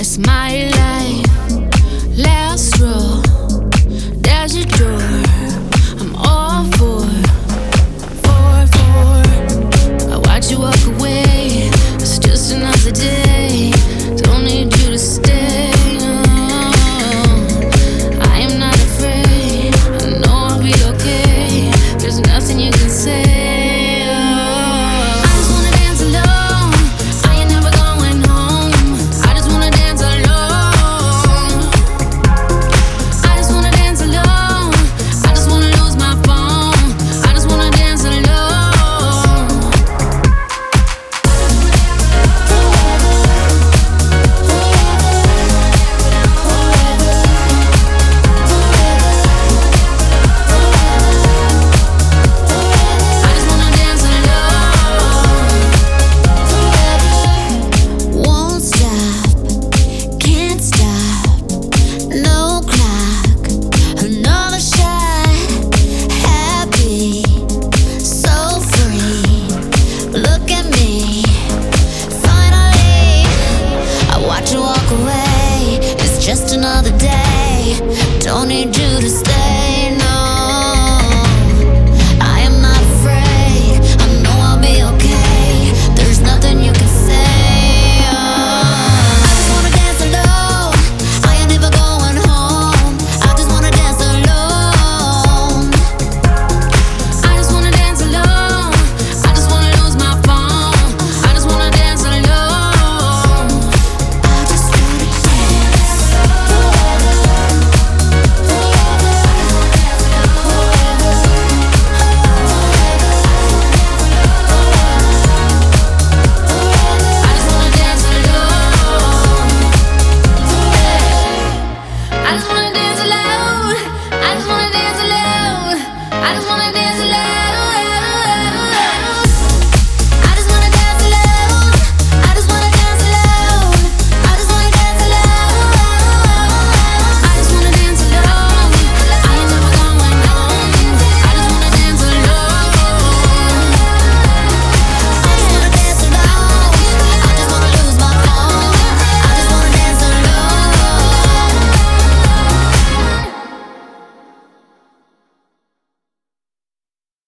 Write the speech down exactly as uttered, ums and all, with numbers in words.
It's my life, last row, there's your door. I'm all for, for, for. I watch you walk away, it's just another day. Don't need you to stay. No. I am not afraid, I know I'll be okay. There's nothing you can say. Just another day, don't need you to stay.